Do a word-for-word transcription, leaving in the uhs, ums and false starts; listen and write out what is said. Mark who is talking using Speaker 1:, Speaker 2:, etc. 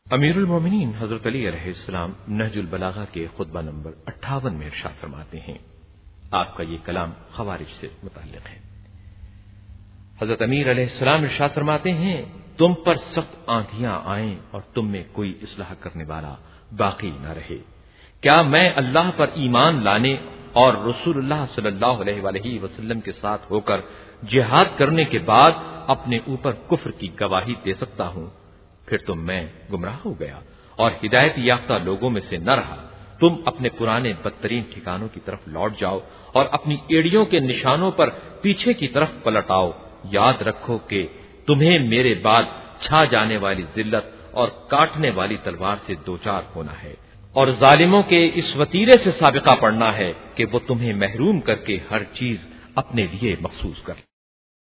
Speaker 1: अमीरुल मोमिनीन हजरत अली अलैहिस्सलाम नहजुल बलागा के खुतबा नंबर अट्ठावन में इरशाद फरमाते हैं, आपका ये कलाम खवारिज से मुताल्लिक है। हजरत अमीर अलैहिस्सलाम इरशाद फरमाते हैं, तुम पर सख्त आंधियां आएं और तुम में कोई इस्लाह करने वाला बाकी न रहे। क्या मैं अल्लाह पर ईमान लाने और रसूलुल्लाह सल्लल्लाहु अलैहि वसल्लम के साथ होकर जिहाद करने के बाद अपने ऊपर कुफ्र की गवाही दे सकता हूं? फिर तो मैं गुमराह हो गया और हिदायत याफ्ता लोगों में से न रहा। तुम अपने पुराने बदतरीन ठिकानों की तरफ लौट जाओ और अपनी एड़ियों के निशानों पर पीछे की तरफ पलट आओ। याद रखो कि तुम्हें मेरे बाद छा जाने वाली जिल्लत और काटने वाली तलवार से दोचार होना है और जालिमों के इस वतीरे से साबिका पड़ना है कि वो तुम्हें महरूम करके हर चीज अपने लिए मखसूस कर